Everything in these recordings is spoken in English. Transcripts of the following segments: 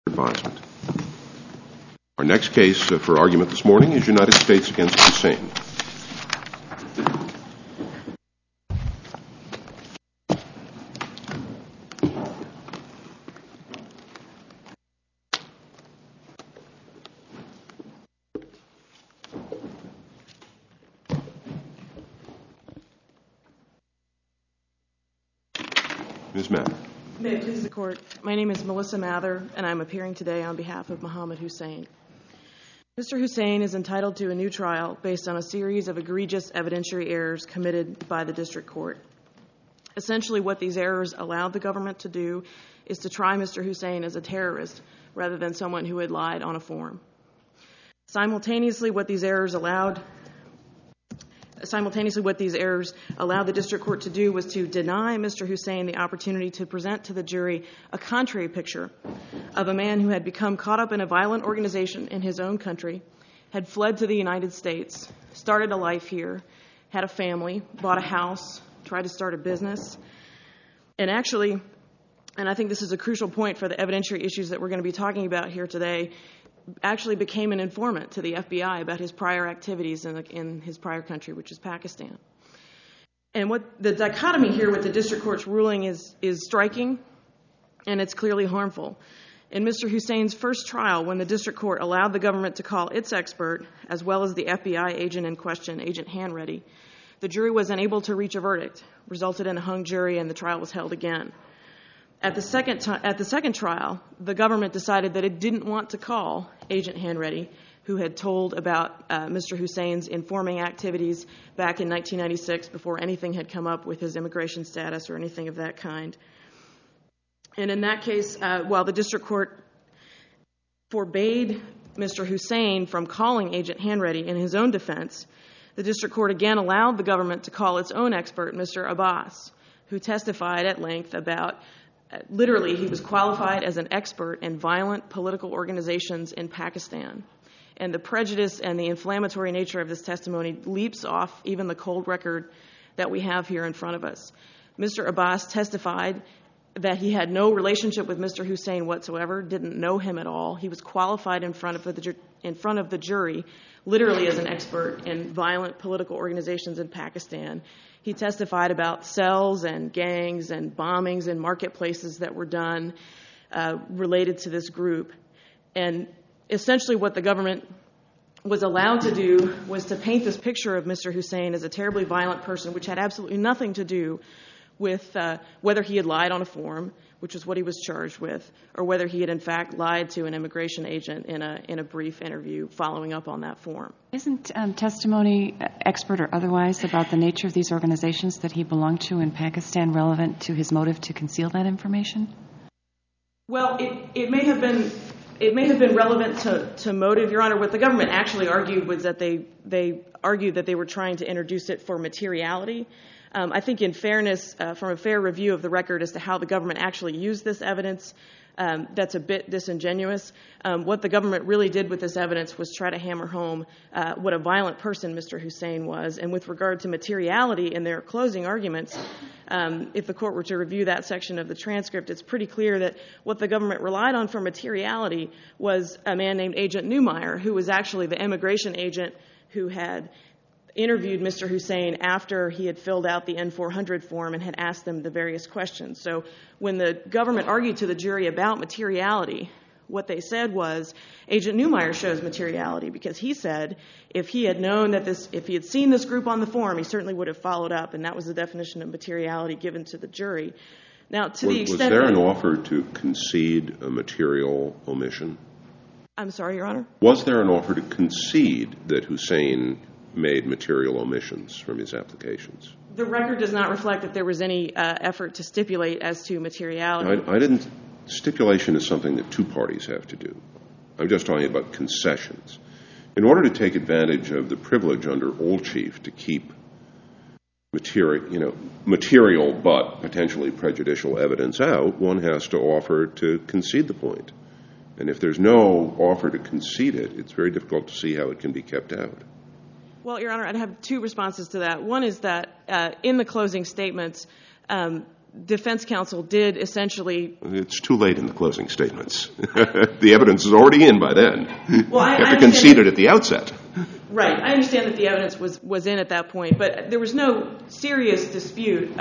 Advisement. Our next case for argument this morning is United States against Hussein. Ms. Mather. May it please the Court, my name is Melissa Mather, and I'm appearing today on behalf of Mohammed Hussein. Mr. Hussein is entitled to a new trial based on a series of egregious evidentiary errors committed by the District Court. Essentially, what these errors allowed the government to do is to try Mr. Hussein as a terrorist rather than someone who had lied on a form. Simultaneously, what these errors allowed the District Court to do was to deny Mr. Hussein the opportunity to present to the jury a contrary picture of a man who had become caught up in a violent organization in his own country, had fled to the United States, started a life here, had a family, bought a house, tried to start a business, and actually, and I think this is a crucial point for the evidentiary issues that we're going to be talking about here today, actually became an informant to the FBI about his prior activities in his prior country, which is Pakistan. And what the dichotomy here with the District Court's ruling is striking, and it's clearly harmful. In Mr. Hussein's first trial, when the District Court allowed the government to call its expert, as well as the FBI agent in question, Agent Hanreddy, the jury was unable to reach a verdict, resulted in a hung jury, and the trial was held again. At the second trial, the government decided that it didn't want to call Agent Hanreddy, who had told about Mr. Hussein's informing activities back in 1996 before anything had come up with his immigration status or anything of that kind. And in that case, while the District Court forbade Mr. Hussein from calling Agent Hanreddy in his own defense, the District Court again allowed the government to call its own expert, Mr. Abbas, who testified at length about literally, he was qualified as an expert in violent political organizations in Pakistan. And the prejudice and the inflammatory nature of this testimony leaps off even the cold record that we have here in front of us. Mr. Abbas testified that he had no relationship with Mr. Hussein whatsoever, didn't know him at all. He was qualified in front of the jury, literally as an expert in violent political organizations in Pakistan. He testified about cells and gangs and bombings in marketplaces that were done related to this group. And essentially what the government was allowed to do was to paint this picture of Mr. Hussein as a terribly violent person, which had absolutely nothing to do with whether he had lied on a form, which is what he was charged with, or whether he had in fact lied to an immigration agent in a brief interview following up on that form. Isn't testimony, expert or otherwise, about the nature of these organizations that he belonged to in Pakistan relevant to his motive to conceal that information? Well, it may have been relevant to motive, Your Honor. What the government actually argued was that they argued that they were trying to introduce it for materiality. I think in fairness, from a fair review of the record as to how the government actually used this evidence, that's a bit disingenuous. What the government really did with this evidence was try to hammer home what a violent person Mr. Hussein was. And with regard to materiality in their closing arguments, if the court were to review that section of the transcript, it's pretty clear that what the government relied on for materiality was a man named Agent Neumeyer, who was actually the immigration agent who had interviewed Mr. Hussein after he had filled out the N-400 form and had asked them the various questions. So when the government argued to the jury about materiality, what they said was Agent Neumeyer shows materiality because he said if he had known that if he had seen this group on the form, he certainly would have followed up, and that was the definition of materiality given to the jury. Now, to the extent was there an offer to concede a material omission? I'm sorry, Your Honor? Was there an offer to concede that Hussein made material omissions from his applications? The record does not reflect that there was any effort to stipulate as to materiality. Stipulation is something that two parties have to do. I'm just talking about concessions. In order to take advantage of the privilege under Old Chief to keep material but potentially prejudicial evidence out, one has to offer to concede the point. And if there's no offer to concede it, it's very difficult to see how it can be kept out. Well, Your Honor, I'd have two responses to that. One is that in the closing statements, defense counsel did essentially... It's too late in the closing statements. The evidence is already in by then. Well, you have to concede it at the outset. Right. I understand that the evidence was in at that point, but there was no serious dispute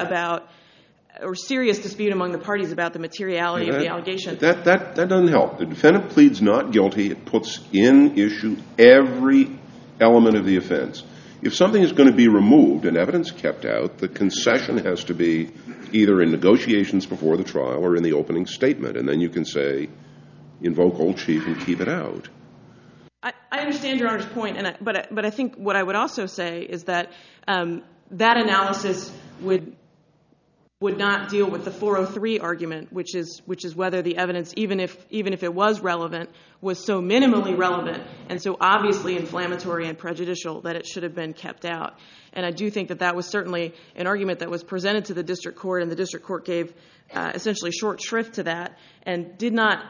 among the parties about the materiality of the allegation. That doesn't help. The defendant pleads not guilty. It puts in issue every element of the offense. If something is going to be removed and evidence kept out, the concession has to be either in negotiations before the trial or in the opening statement, and then you can say, invoke old chief and keep it out. I understand Your Honor's point, but I think what I would also say is that that analysis would not deal with the 403 argument, which is whether the evidence, even if it was relevant, was so minimally relevant and so obviously inflammatory and prejudicial that it should have been kept out. And I do think that was certainly an argument that was presented to the district court, and the district court gave essentially short shrift to that and did not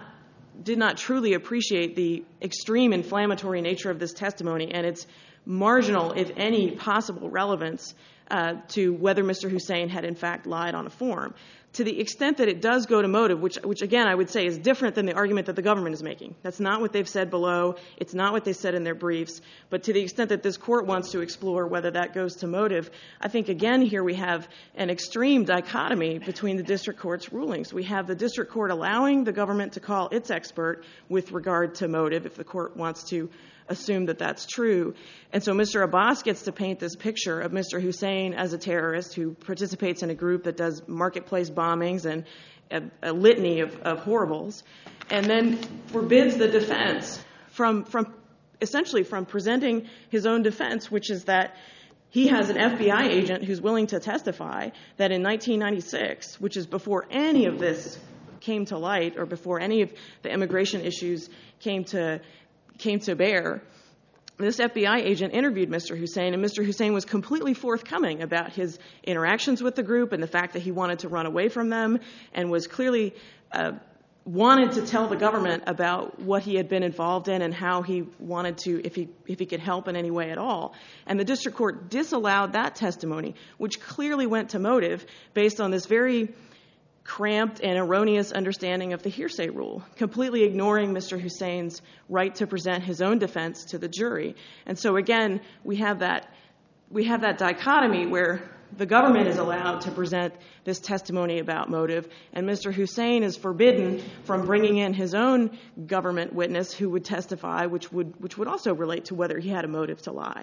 truly appreciate the extreme inflammatory nature of this testimony and its marginal, if any, possible relevance to whether Mr. Hussein had in fact lied on a form. To the extent that it does go to motive, which again I would say is different than the argument that the government is making. That's not what they've said below. It's not what they said in their briefs. But to the extent that this court wants to explore whether that goes to motive, I think again here we have an extreme dichotomy between the district court's rulings. We have the district court allowing the government to call its expert with regard to motive if the court wants to assume that that's true. And so Mr. Abbas gets to paint this picture of Mr. Hussein as a terrorist who participates in a group that does marketplace bombings and a litany of horribles, and then forbids the defense from essentially from presenting his own defense, which is that he has an FBI agent who's willing to testify that in 1996, which is before any of this came to light or before any of the immigration issues came to bear, this FBI agent interviewed Mr. Hussein, and Mr. Hussein was completely forthcoming about his interactions with the group and the fact that he wanted to run away from them and was clearly wanted to tell the government about what he had been involved in and how he wanted to, if he could help in any way at all. And the district court disallowed that testimony, which clearly went to motive based on this very cramped and erroneous understanding of the hearsay rule, completely ignoring Mr. Hussein's right to present his own defense to the jury. And so again, we have that dichotomy where the government is allowed to present this testimony about motive, and Mr. Hussein is forbidden from bringing in his own government witness who would testify, which would also relate to whether he had a motive to lie,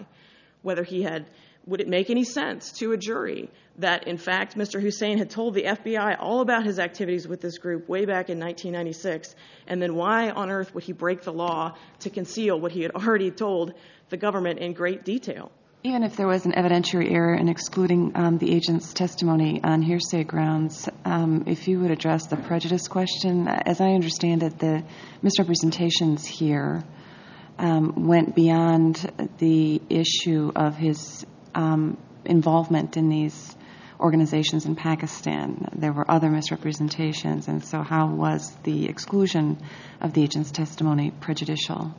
would it make any sense to a jury that, in fact, Mr. Hussein had told the FBI all about his activities with this group way back in 1996, and then why on earth would he break the law to conceal what he had already told the government in great detail? Even if there was an evidentiary error in excluding the agent's testimony on hearsay grounds, if you would address the prejudice question, as I understand it, the misrepresentations here went beyond the issue of his involvement in these organizations in Pakistan. There were other misrepresentations, and so how was the exclusion of the agent's testimony prejudicial?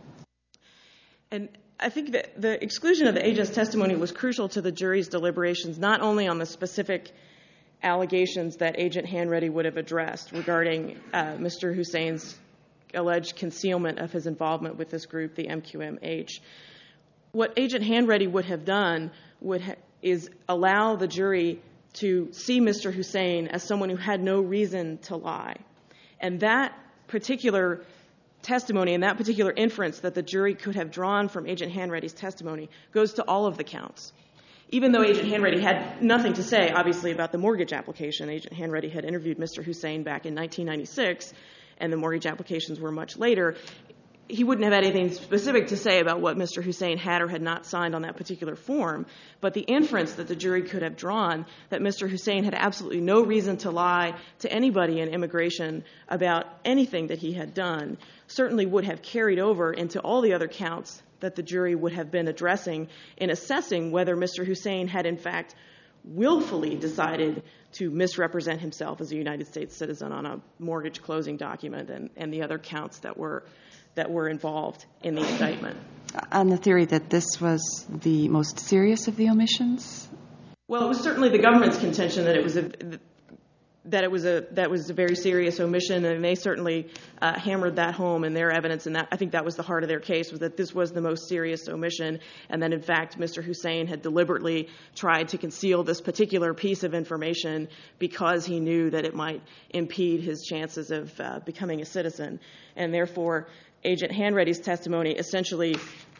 And I think that the exclusion of the agent's testimony was crucial to the jury's deliberations, not only on the specific allegations that Agent Hanreddy would have addressed regarding Mr. Hussein's alleged concealment of his involvement with this group, the MQMH. What Agent Hanreddy would have done is allow the jury to see Mr. Hussein as someone who had no reason to lie. And that particular testimony and that particular inference that the jury could have drawn from Agent Hanreddy's testimony goes to all of the counts. Even though Agent Hanreddy had nothing to say, obviously, about the mortgage application, Agent Hanreddy had interviewed Mr. Hussein back in 1996, and the mortgage applications were much later. He wouldn't have anything specific to say about what Mr. Hussein had or had not signed on that particular form, but the inference that the jury could have drawn that Mr. Hussein had absolutely no reason to lie to anybody in immigration about anything that he had done certainly would have carried over into all the other counts that the jury would have been addressing in assessing whether Mr. Hussein had in fact willfully decided to misrepresent himself as a United States citizen on a mortgage closing document and the other counts that were involved in the indictment. On the theory that this was the most serious of the omissions? Well, it was certainly the government's contention that it was that was a very serious omission, and they certainly hammered that home in their evidence, and I think that was the heart of their case, was that this was the most serious omission, and that in fact Mr. Hussein had deliberately tried to conceal this particular piece of information because he knew that it might impede his chances of becoming a citizen, and therefore Agent Hanreddy's testimony essentially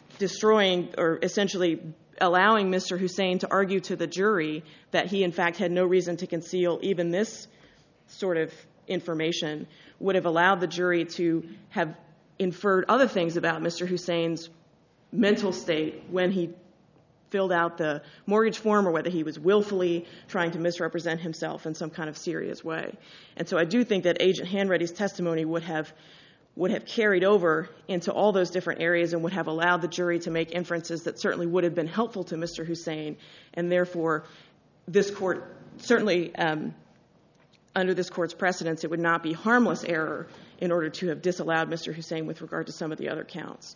allowing Mr. Hussein to argue to the jury that he in fact had no reason to conceal even this sort of information would have allowed the jury to have inferred other things about Mr. Hussein's mental state when he filled out the mortgage form, or whether he was willfully trying to misrepresent himself in some kind of serious way. And so I do think that Agent Hanreddy's testimony would have carried over into all those different areas and would have allowed the jury to make inferences that certainly would have been helpful to Mr. Hussein, and therefore this court, certainly under this court's precedence, it would not be harmless error in order to have disallowed Mr. Hussein with regard to some of the other counts.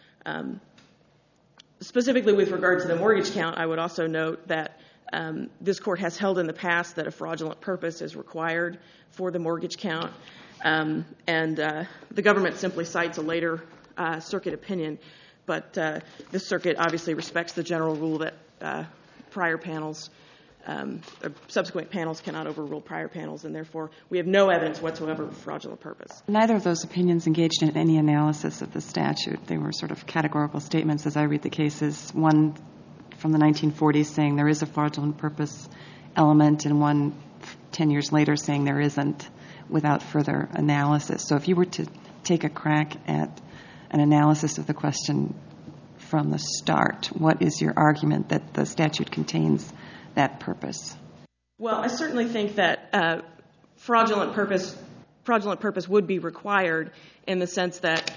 Specifically with regard to the mortgage count, I would also note that this court has held in the past that a fraudulent purpose is required for the mortgage count. And the government simply cites a later circuit opinion, but this circuit obviously respects the general rule that prior panels, or subsequent panels cannot overrule prior panels, and therefore we have no evidence whatsoever of fraudulent purpose. Neither of those opinions engaged in any analysis of the statute. They were sort of categorical statements as I read the cases, one from the 1940s saying there is a fraudulent purpose element, and one 10 years later saying there isn't, without further analysis. So if you were to take a crack at an analysis of the question from the start, what is your argument that the statute contains that purpose? Well, I certainly think that fraudulent purpose would be required in the sense that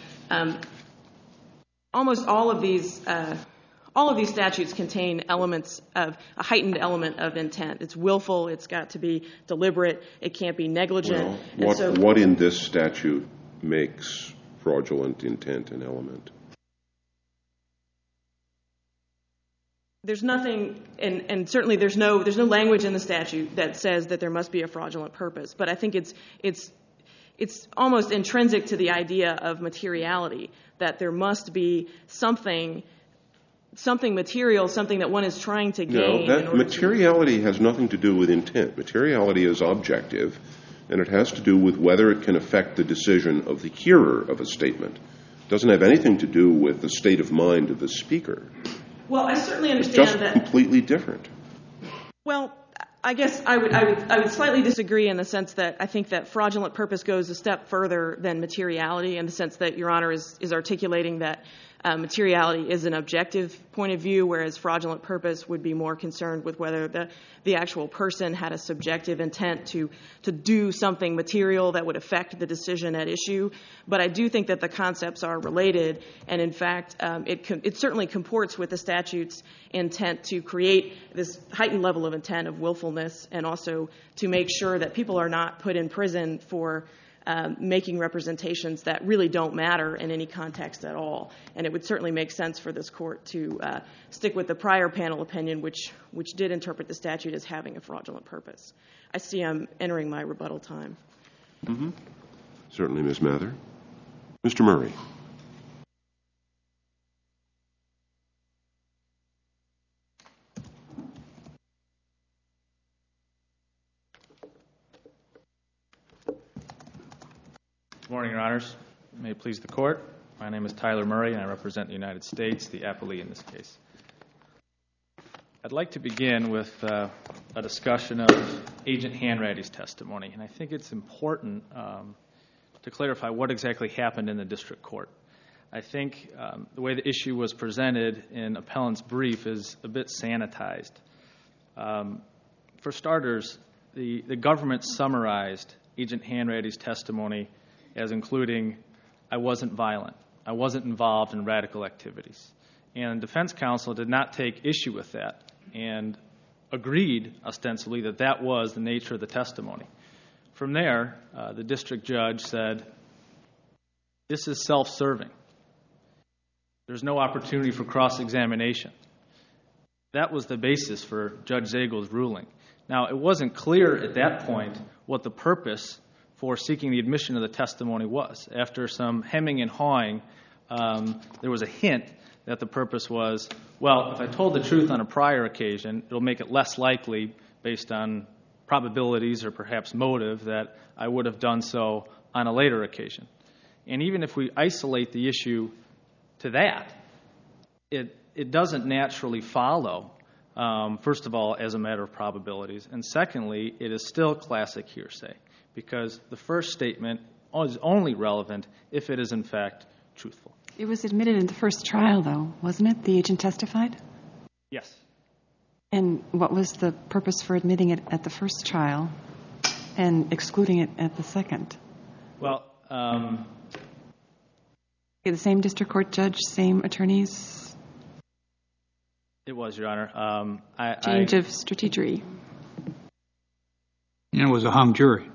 almost all of these statutes contain elements of a heightened element of intent. It's willful, it's got to be deliberate, it can't be negligent. Well, what in this statute makes fraudulent intent an element? There's nothing, and certainly there's no language in the statute that says that there must be a fraudulent purpose. But I think it's almost intrinsic to the idea of materiality, that there must be something material, something that one is trying to gain. No, that materiality has nothing to do with intent. Materiality is objective, and it has to do with whether it can affect the decision of the hearer of a statement. It doesn't have anything to do with the state of mind of the speaker. Well, I certainly understand it's just completely different. Well, I guess I would slightly disagree in the sense that I think that fraudulent purpose goes a step further than materiality, in the sense that Your Honor is articulating that materiality is an objective point of view, whereas fraudulent purpose would be more concerned with whether the actual person had a subjective intent to do something material that would affect the decision at issue. But I do think that the concepts are related, and in fact, it certainly comports with the statute's intent to create this heightened level of intent of willfulness, and also to make sure that people are not put in prison for making representations that really don't matter in any context at all. And it would certainly make sense for this court to stick with the prior panel opinion, which did interpret the statute as having a fraudulent purpose. I see I'm entering my rebuttal time. Mm-hmm. Certainly, Ms. Mather. Mr. Murray. Good morning, Your Honors. May it please the Court. My name is Tyler Murray, and I represent the United States, the appellee in this case. I'd like to begin with a discussion of Agent Hanreddy's testimony, and I think it's important to clarify what exactly happened in the district court. I think the way the issue was presented in appellant's brief is a bit sanitized. For starters, the government summarized Agent Hanreddy's testimony as including, I wasn't violent, I wasn't involved in radical activities. And defense counsel did not take issue with that and agreed, ostensibly, that that was the nature of the testimony. From there, the district judge said, this is self-serving. There's no opportunity for cross-examination. That was the basis for Judge Zagel's ruling. Now, it wasn't clear at that point what the purpose for seeking the admission of the testimony was. After some hemming and hawing, there was a hint that the purpose was, well, if I told the truth on a prior occasion, it'll make it less likely, based on probabilities or perhaps motive, that I would have done so on a later occasion. And even if we isolate the issue to that, it doesn't naturally follow, first of all, as a matter of probabilities, and secondly, it is still classic hearsay, because the first statement is only relevant if it is, in fact, truthful. It was admitted in the first trial, though, wasn't it? The agent testified? Yes. And what was the purpose for admitting it at the first trial and excluding it at the second? Well, The same district court judge, same attorneys? it was, Your Honor. Change of strategy. And it was a hung jury.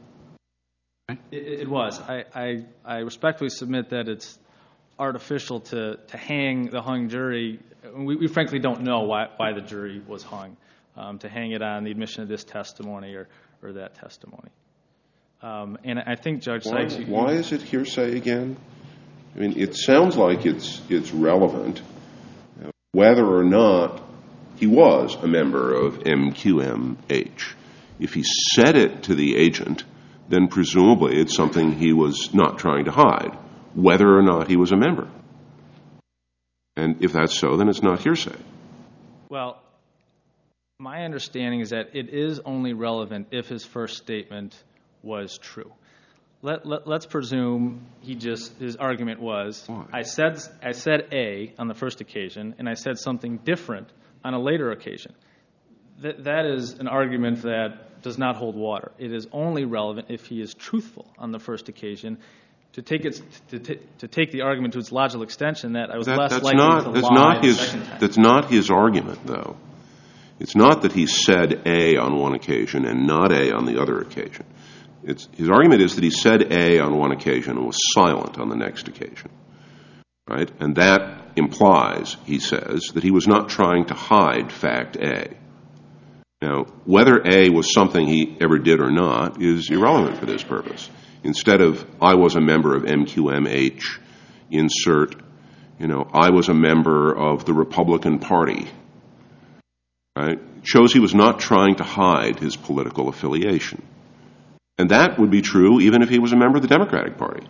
It was. I respectfully submit that it's artificial to hang the hung jury. We frankly don't know why the jury was hung, to hang it on the admission of this testimony or that testimony. And I think Judge Sykes... Why is it hearsay again? I mean, it sounds like it's relevant whether or not he was a member of MQMH. If he said it to the agent, then presumably it's something he was not trying to hide, whether or not he was a member. And if that's so, then it's not hearsay. Well, my understanding is that it is only relevant if his first statement was true. Let's presume his argument was, I said A on the first occasion, and I said something different on a later occasion. That is an argument that does not hold water. It is only relevant if he is truthful on the first occasion. To take the argument to its logical extension, that I was less likely to lie the second time. That's not his argument, though. It's not that he said A on one occasion and not A on the other occasion. His argument is that he said A on one occasion and was silent on the next occasion, right? And that implies, he says, that he was not trying to hide fact A. Now, whether A was something he ever did or not is irrelevant for this purpose. Instead of, I was a member of MQMH, insert, I was a member of the Republican Party, right? Shows he was not trying to hide his political affiliation. And that would be true even if he was a member of the Democratic Party.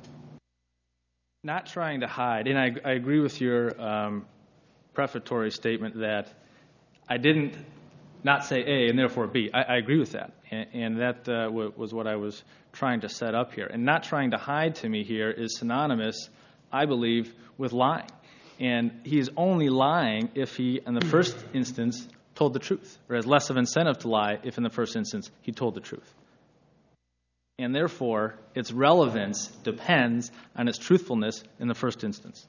Not trying to hide, and I agree with your prefatory statement that I didn't not say A and therefore B. I agree with that, and that was what I was trying to set up here. And not trying to hide to me here is synonymous, I believe, with lying. And he is only lying if he, in the first instance, told the truth, or has less of incentive to lie if, in the first instance, he told the truth. And therefore, its relevance depends on its truthfulness in the first instance.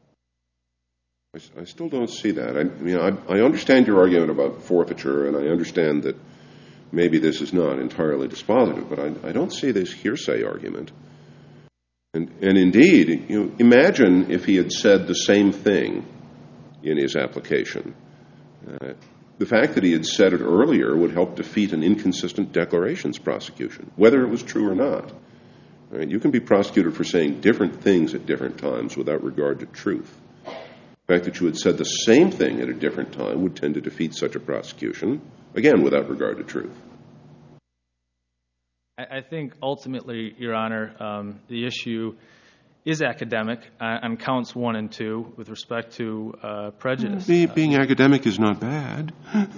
I still don't see that. I understand your argument about forfeiture, and I understand that maybe this is not entirely dispositive, but I don't see this hearsay argument. And indeed, imagine if he had said the same thing in his application. The fact that he had said it earlier would help defeat an inconsistent declarations prosecution, whether it was true or not. Right? You can be prosecuted for saying different things at different times without regard to truth. The fact that you had said the same thing at a different time would tend to defeat such a prosecution, again, without regard to truth. I think ultimately, Your Honor, the issue is academic on counts 1 and 2 with respect to prejudice. Being academic is not bad.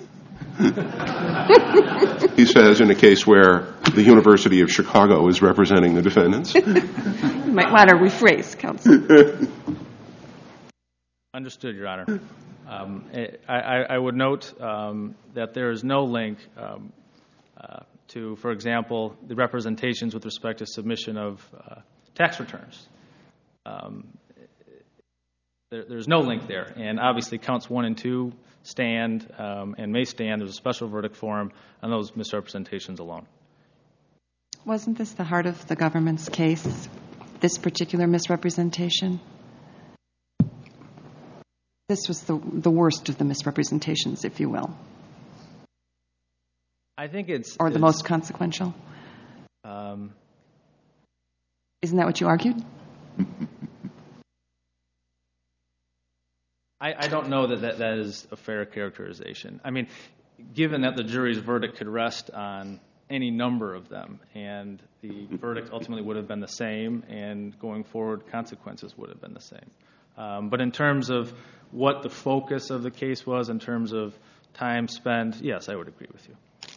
He says in a case where the University of Chicago is representing the defendants. You might want to rephrase, counsel. Understood, Your Honor. I would note that there is no link to, for example, the representations with respect to submission of tax returns. There's no link there, and obviously counts 1 and 2 stand and may stand. There's a special verdict for them on those misrepresentations alone. Wasn't this the heart of the government's case, this particular misrepresentation? This was the worst of the misrepresentations, if you will. I think it's... Or the most consequential? Isn't that what you argued? I don't know that is a fair characterization. I mean, given that the jury's verdict could rest on any number of them, and the verdict ultimately would have been the same, and going forward, consequences would have been the same. But in terms of what the focus of the case was, in terms of time spent, yes, I would agree with you.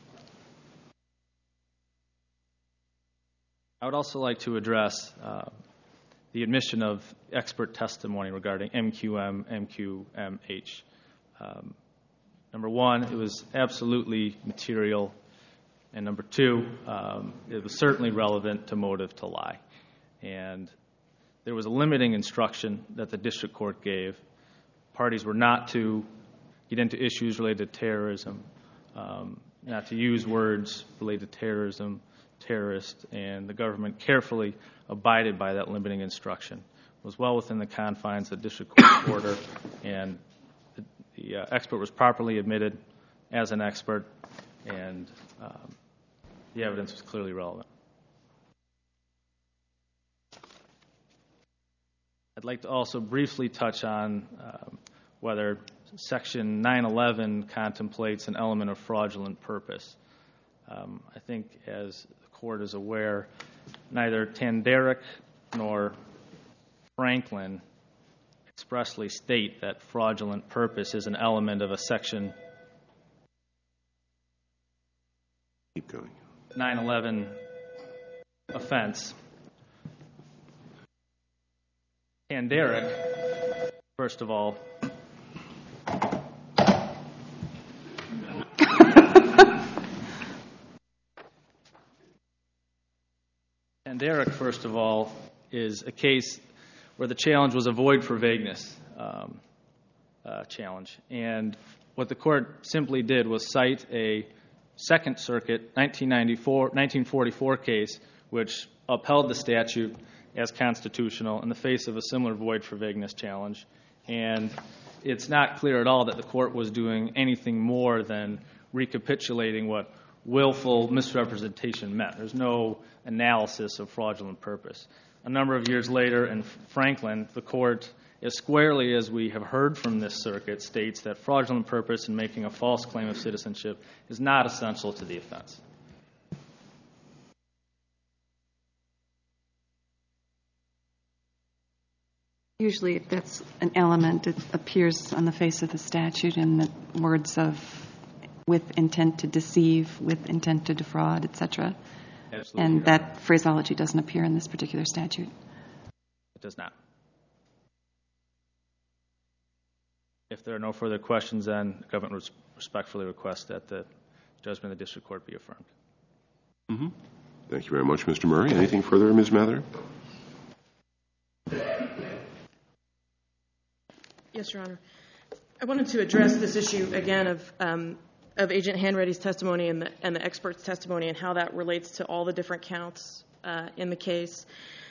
I would also like to address the admission of expert testimony regarding MQM, MQMH. Number one, it was absolutely material. And number two, it was certainly relevant to motive to lie. And there was a limiting instruction that the district court gave. Parties were not to get into issues related to terrorism, not to use words related to terrorism, terrorist, and the government carefully abided by that limiting instruction. It was well within the confines of the district court order, and the expert was properly admitted as an expert, and the evidence was clearly relevant. I'd like to also briefly touch on whether Section 911 contemplates an element of fraudulent purpose. I think, as the court is aware, neither Tandarich nor Franklin expressly state that fraudulent purpose is an element of a Section 911 offense. Tandarich, first of all, is a case where the challenge was a void for vagueness challenge. And what the court simply did was cite a Second Circuit 1944 case which upheld the statute as constitutional in the face of a similar void for vagueness challenge. And it's not clear at all that the court was doing anything more than recapitulating what willful misrepresentation meant. There's no analysis of fraudulent purpose. A number of years later in Franklin, the court, as squarely as we have heard from this circuit, states that fraudulent purpose in making a false claim of citizenship is not essential to the offense. Usually if that's an element, it appears on the face of the statute in the words of with intent to deceive, with intent to defraud, etc. Absolutely. And that phraseology doesn't appear in this particular statute. It does not. If there are no further questions, then the government respectfully requests that the judgment of the district court be affirmed. Mm-hmm. Thank you very much, Mr. Murray. Anything further, Ms. Mather? Yes, Your Honor. I wanted to address this issue again of Agent Hanratty's testimony and the expert's testimony and how that relates to all the different counts in the case.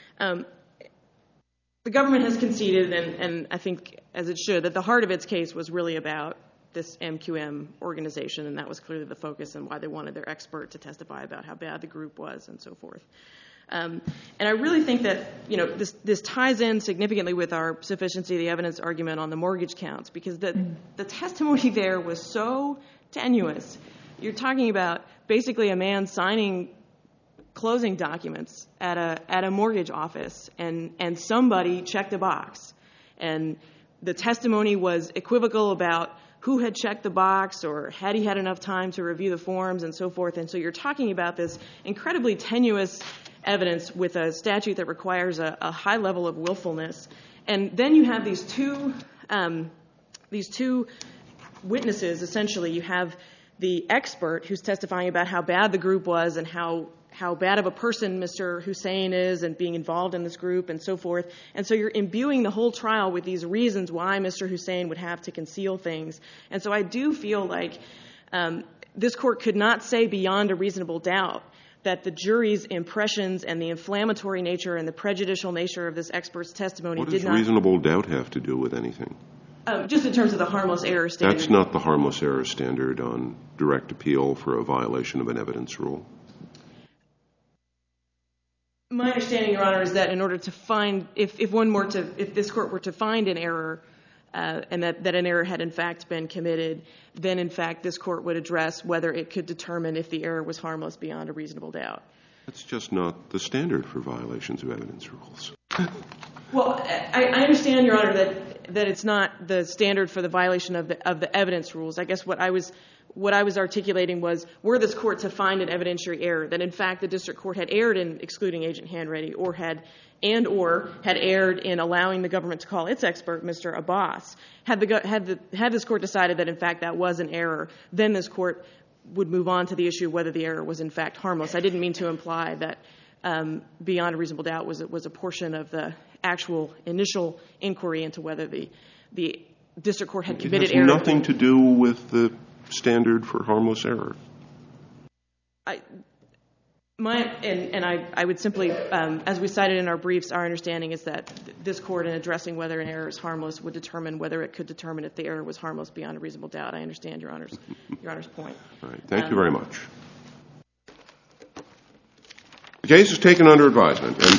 The government has conceded, and I think as it should, that the heart of its case was really about this MQM organization, and that was clearly the focus and why they wanted their expert to testify about how bad the group was and so forth. And I really think that this ties in significantly with our sufficiency of the evidence argument on the mortgage counts, because the testimony there was so tenuous. You're talking about basically a man signing closing documents at a mortgage office, and somebody checked a box, and the testimony was equivocal about who had checked the box or had he had enough time to review the forms and so forth. And so you're talking about this incredibly tenuous evidence with a statute that requires a high level of willfulness. And then you have these two witnesses, essentially. You have the expert who's testifying about how bad the group was and how bad of a person Mr. Hussein is and being involved in this group and so forth. And so you're imbuing the whole trial with these reasons why Mr. Hussein would have to conceal things. And so I do feel like this court could not say beyond a reasonable doubt that the jury's impressions and the inflammatory nature and the prejudicial nature of this expert's testimony What did does not... reasonable doubt have to do with anything? Just in terms of the harmless error standard. That's not the harmless error standard on direct appeal for a violation of an evidence rule. My understanding, Your Honor, is that in order to find, if this court were to find an error, and that an error had in fact been committed, then in fact this court would address whether it could determine if the error was harmless beyond a reasonable doubt. That's just not the standard for violations of evidence rules. Well, I understand, Your Honor, that it's not the standard for the violation of the evidence rules. I guess what I was articulating was, were this court to find an evidentiary error, that in fact the district court had erred in excluding Agent Hanratty, or had erred in allowing the government to call its expert, Mr. Abbas. Had this court decided that in fact that was an error, then this court would move on to the issue of whether the error was in fact harmless. I didn't mean to imply that beyond a reasonable doubt was a portion of the actual initial inquiry into whether the district court had committed error. It has nothing to do with the standard for harmless error. I would simply, as we cited in our briefs, our understanding is that this court, in addressing whether an error is harmless, would determine whether it could determine if the error was harmless beyond a reasonable doubt. I understand Your Honor's point. All right. Thank you very much. The case is taken under advisement.